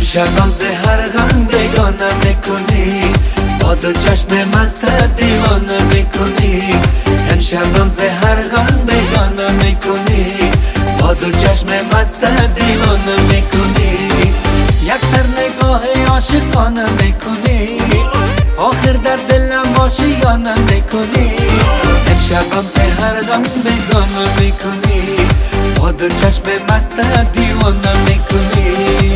امشبم زهر غم بیگانه میکنی، با دو چشم مست دیوانه میکنی. امشبم زهر غم بیگانه میکنی، با دو چشم مست دیوانه میکنی. یک سر نگاه عاشقانه میکنی، آخر در دلم آشیانه میکنی. امشبم زهر غم بیگانه میکنی، با دو چشم مست دیوانه میکنی.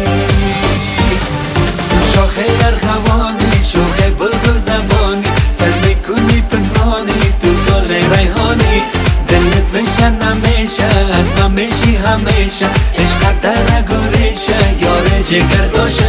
شاخ ارغوانی، شوخ بلبل زبانی، سر میکنی پنهانی تو گل ریحانی. دلت میشن همیشه، از من میشی همیشه، عشقت در نگوریشه، یار جگر باشه.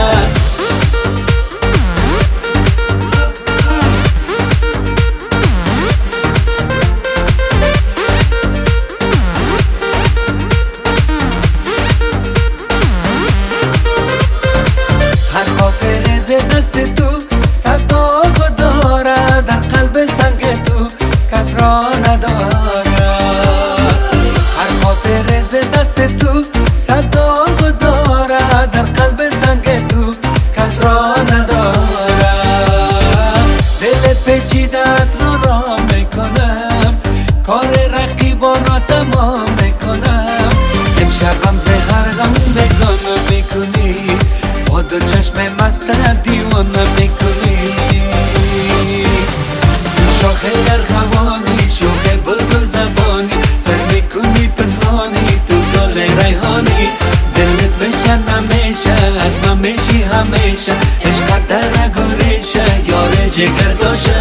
دست تو صدا داره، در قلب سنگ تو کس را نداره. هر خاطر ز دست تو صدا داره، در قلب سنگ تو کس را نداره. دلت پیچیدت را میکنم، کار رقیبان را تمام میکنم. امشبم زهر غم بیگانه میکنی، با دو چشم مست دیوانه میکنی. شاخ ارغوانی، شوخ بلبل زبانی، سر میکنی پنهانی تو گل ریحانی. دلت میشن همیشه، از من میشی همیشه، عشقت در نگوریشه، یار جگر باشه.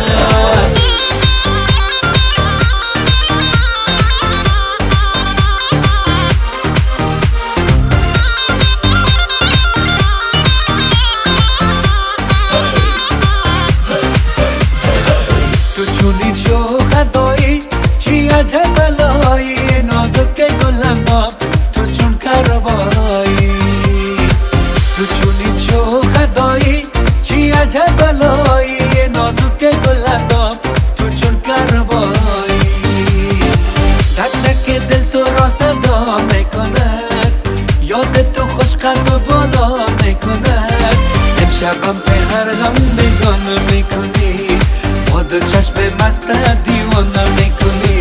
عجب بلایی نازک گلم باب، تو چون کربایی. تو چونی چو خدایی، چی عجب بلایی نازک گلم باب، تو چون کربایی. دک دک دل تو را صدا میکند، یاد تو خوش قد و بالا میکند. امشبم زهر غم بیگانه میکنی، با دو چشم مست دیوانه میکنی.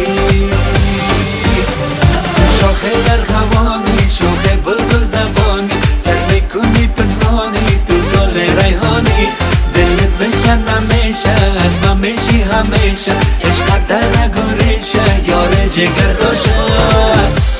شاخ ارغوانی، شوخ بلبل زبانی، سر میکنی پنهانی تو گل ریحانی. دلت میشن همیشه، از من میشی همیشه، عشقت در نگوریشه، یار جگر باشه.